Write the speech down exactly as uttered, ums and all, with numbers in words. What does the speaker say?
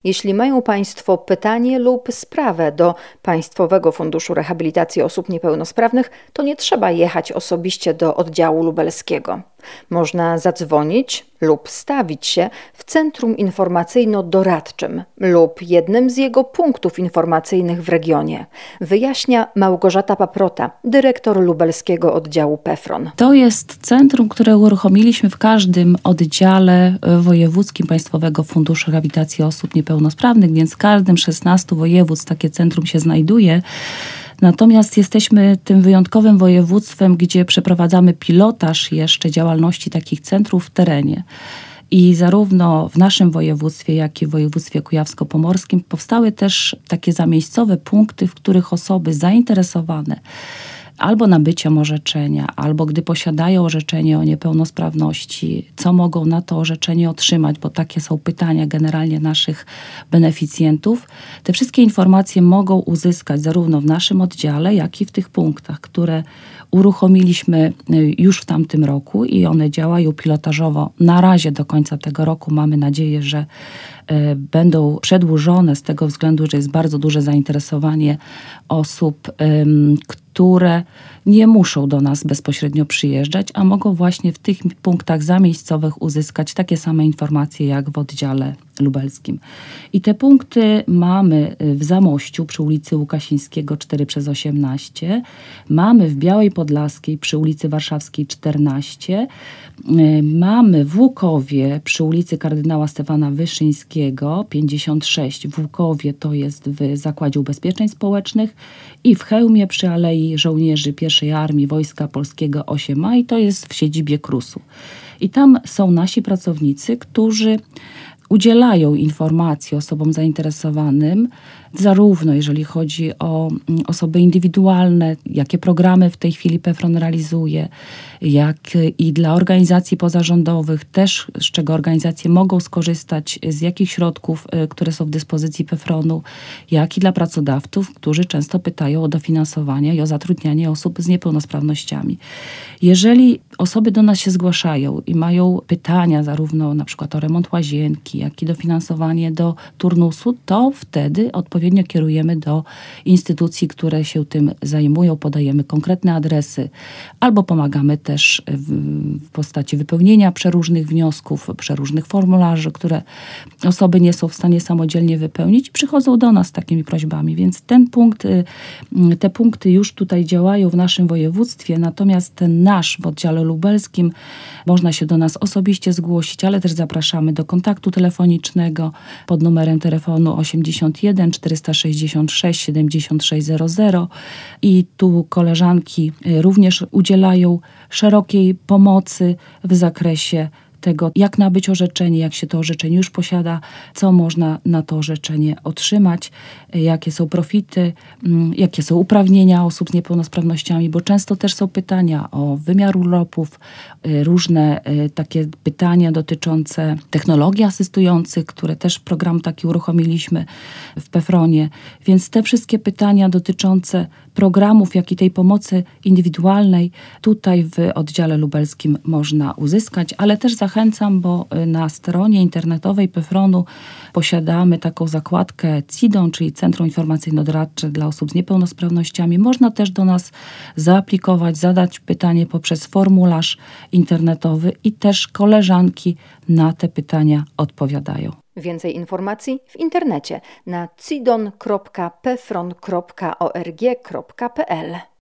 Jeśli mają Państwo pytanie lub sprawę do Państwowego Funduszu Rehabilitacji Osób Niepełnosprawnych, to nie trzeba jechać osobiście do oddziału lubelskiego. Można zadzwonić lub stawić się w Centrum Informacyjno-Doradczym lub jednym z jego punktów informacyjnych w regionie. Wyjaśnia Małgorzata Paprota, dyrektor lubelskiego oddziału PEFRON. To jest centrum, które uruchomiliśmy w każdym oddziale wojewódzkim Państwowego Funduszu Rehabilitacji Osób Niepełnosprawnych, więc w każdym szesnastu województw takie centrum się znajduje. Natomiast jesteśmy tym wyjątkowym województwem, gdzie przeprowadzamy pilotaż jeszcze działalności takich centrów w terenie. I zarówno w naszym województwie, jak i w województwie kujawsko-pomorskim powstały też takie zamiejscowe punkty, w których osoby zainteresowane albo nabyciem orzeczenia, albo gdy posiadają orzeczenie o niepełnosprawności, co mogą na to orzeczenie otrzymać, bo takie są pytania generalnie naszych beneficjentów. Te wszystkie informacje mogą uzyskać zarówno w naszym oddziale, jak i w tych punktach, które uruchomiliśmy już w tamtym roku i one działają pilotażowo na razie do końca tego roku. Mamy nadzieję, że będą przedłużone z tego względu, że jest bardzo duże zainteresowanie osób, które nie muszą do nas bezpośrednio przyjeżdżać, a mogą właśnie w tych punktach zamiejscowych uzyskać takie same informacje jak w oddziale lubelskim. I te punkty mamy w Zamościu przy ulicy Łukasińskiego cztery przez osiemnaście, mamy w Białej Podlaskiej przy ulicy Warszawskiej czternaście, mamy w Łukowie przy ulicy Kardynała Stefana Wyszyńskiego pięćdziesiąt sześć. W Łukowie to jest w Zakładzie Ubezpieczeń Społecznych i w Chełmie przy Alei Żołnierzy pierwszej Armii Wojska Polskiego osiem A i to jest w siedzibie KRUS-u. I tam są nasi pracownicy, którzy udzielają informacji osobom zainteresowanym, zarówno jeżeli chodzi o osoby indywidualne, jakie programy w tej chwili PEFRON realizuje, jak i dla organizacji pozarządowych, też z czego organizacje mogą skorzystać, z jakich środków, które są w dyspozycji PEFRON-u, jak i dla pracodawców, którzy często pytają o dofinansowanie i o zatrudnianie osób z niepełnosprawnościami. Jeżeli osoby do nas się zgłaszają i mają pytania zarówno na przykład o remont łazienki, jak i dofinansowanie do turnusu, to wtedy odpowiednio kierujemy do instytucji, które się tym zajmują, podajemy konkretne adresy albo pomagamy też w, w postaci wypełnienia przeróżnych wniosków, przeróżnych formularzy, które osoby nie są w stanie samodzielnie wypełnić i przychodzą do nas z takimi prośbami. Więc ten punkt, te punkty już tutaj działają w naszym województwie, natomiast ten nasz w oddziale lubelskim można się do nas osobiście zgłosić, ale też zapraszamy do kontaktu telefonicznego pod numerem telefonu osiemdziesiąt jeden czterysta sześćdziesiąt sześć siedemdziesiąt sześć zero zero i tu koleżanki również udzielają szerokiej pomocy w zakresie tego, jak nabyć orzeczenie, jak się to orzeczenie już posiada, co można na to orzeczenie otrzymać, jakie są profity, jakie są uprawnienia osób z niepełnosprawnościami, bo często też są pytania o wymiar urlopów, różne takie pytania dotyczące technologii asystujących, które też program taki uruchomiliśmy w PEFRONie, więc te wszystkie pytania dotyczące programów, jak i tej pomocy indywidualnej tutaj w oddziale lubelskim można uzyskać, ale też zachęcam, bo na stronie internetowej PEFRONu posiadamy taką zakładkę C I D O N, czyli Centrum Informacyjno-Doradcze dla Osób z Niepełnosprawnościami. Można też do nas zaaplikować, zadać pytanie poprzez formularz internetowy i też koleżanki na te pytania odpowiadają. Więcej informacji w internecie na cidon kropka pefron kropka org kropka pl.